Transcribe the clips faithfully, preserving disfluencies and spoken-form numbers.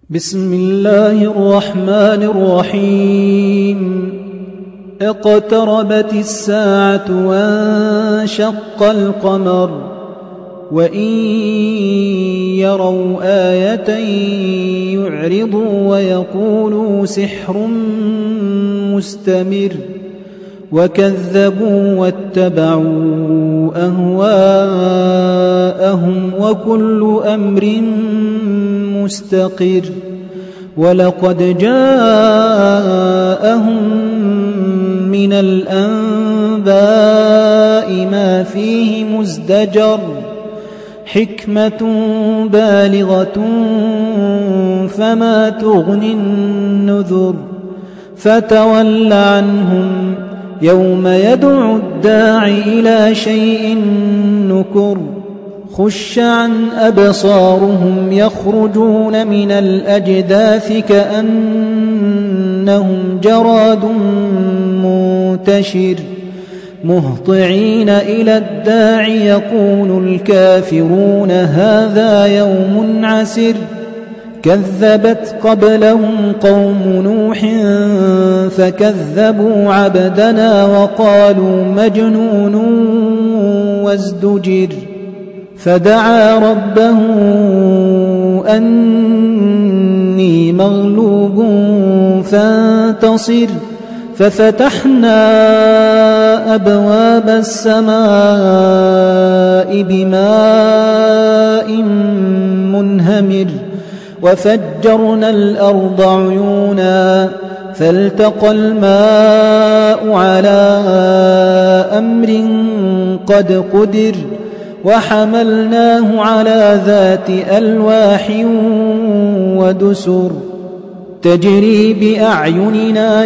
بسم الله الرحمن الرحيم. اقتربت الساعة وانشق القمر وإن يروا آية يعرضوا ويقولوا سحر مستمر وكذبوا واتبعوا أهواءهم وكل أمر مستقر. ولقد جاءهم من الأنباء ما فيه مزدجر حكمة بالغة فما تغني النذر. فتول عنهم يوم يدعو الداع إلى شيء نكر. خش عن أبصارهم يخرجون من الأجداث كأنهم جراد منتشر مهطعين إلى الداع يقول الكافرون هذا يوم عسر. كذبت قبلهم قوم نوح فكذبوا عبدنا وقالوا مجنون وازدجر. فدعا ربه أني مغلوب فانتصر. ففتحنا أبواب السماء بماء منهمر وفجرنا الأرض عيونا فالتقى الماء على أمر قد قدر. وحملناه على ذات ألواح ودسر تجري بأعيننا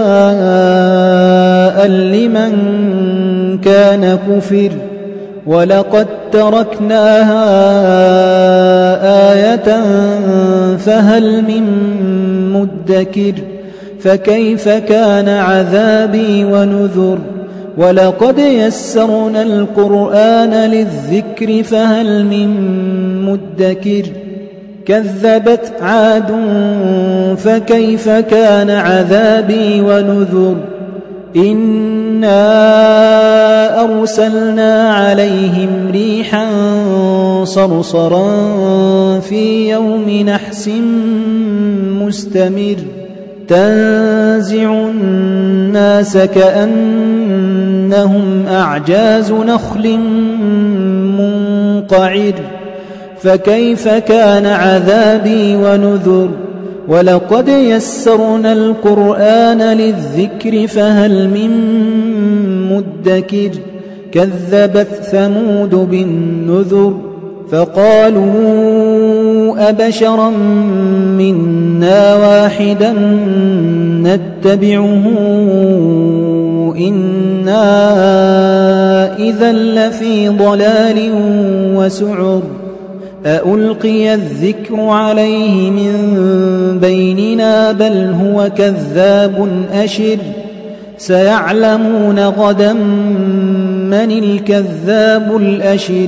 جزاء لمن كان كفر. ولقد تركناها آية فهل من مدكر. فكيف كان عذابي ونذر. ولقد يسرنا القرآن للذكر فهل من مدكر. كذبت عاد فكيف كان عذابي ونذر. إنا أرسلنا عليهم ريحا صرصرا في يوم نحس مستمر تنزع الناس كأنهم أعجاز نخل منقعر. فكيف كان عذابي ونذر. ولقد يسرنا القرآن للذكر فهل من مدكر. كذبت ثمود بالنذر فقالوا أبشرا منا واحدا نتبعه إنا إذا لفي ضلال وسعر. أألقي الذكر عليه من بيننا بل هو كذاب أشر. سيعلمون غدا من الكذاب الأشر.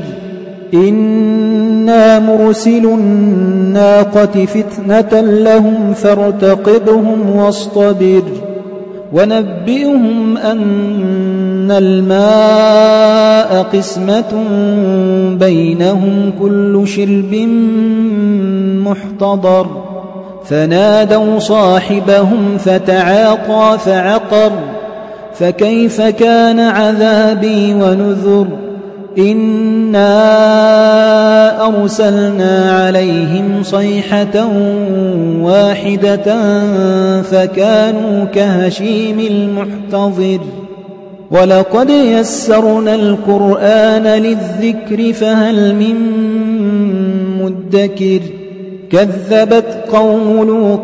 إنا مرسل الناقة فتنة لهم فارتقبهم واصطبر. ونبئهم أن الماء قسمة بينهم كل شرب محتضر. فنادوا صاحبهم فتعاطى فعقر. فكيف كان عذابي ونذر. إنا أرسلنا عليهم صيحة واحدة فكانوا كهشيم المحتضر. ولقد يسرنا القرآن للذكر فهل من مدكر. كذبت قوم لوط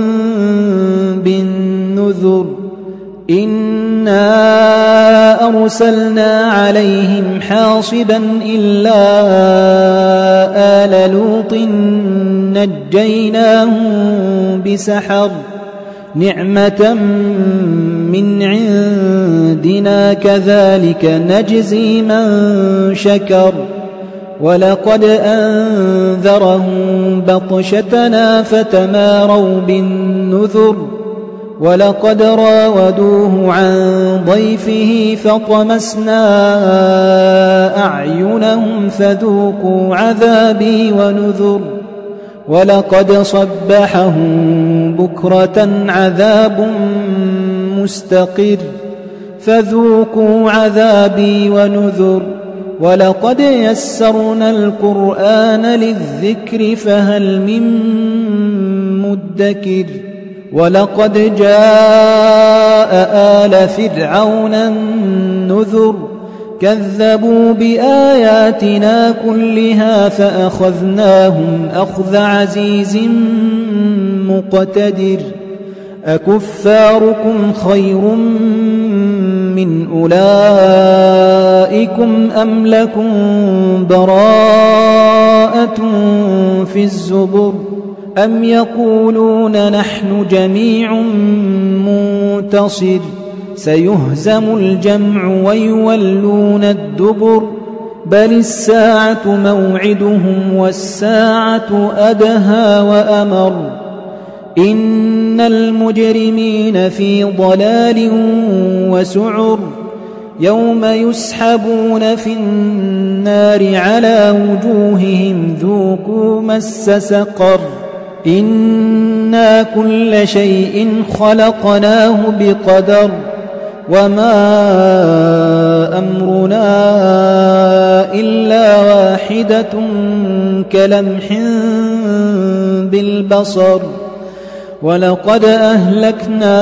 بالنذر. إنا أرسلنا عليهم حاصبا إلا آل لوط نجيناهم بسحر نعمة من عندنا كذلك نجزي من شكر. ولقد أنذرهم بطشتنا فتماروا بالنذر ولقد راودوه عن ضيفه فطمسنا أعينهم فذوقوا عذابي ونذر ولقد صبحهم بكرة عذاب مستقر فذوقوا عذابي ونذر ولقد يسرنا القرآن للذكر فهل من مدكر ولقد جاء آل فرعون النذر كذبوا بآياتنا كلها فأخذناهم أخذ عزيز مقتدر أكفاركم خير من أولئكم أم لكم براءة في الزبر أم يقولون نحن جميع منتصر سيهزم الجمع ويولون الدبر بل الساعة موعدهم والساعة أدهى وأمر إن المجرمين في ضلال وسعر يوم يسحبون في النار على وجوههم ذوقوا مس سقر إنا كل شيء خلقناه بقدر وما أمرنا إلا واحدة كلمح بالبصر ولقد أهلكنا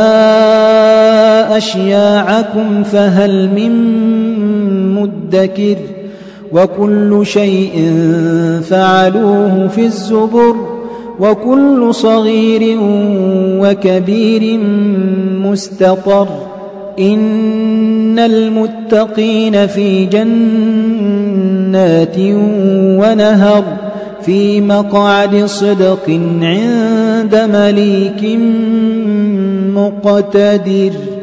أشياعكم فهل من مدكر وكل شيء فعلوه في الزبر وكل صغير وكبير مستطر إن المتقين في جنات ونهر في مقعد صدق عند مليك مقتدر.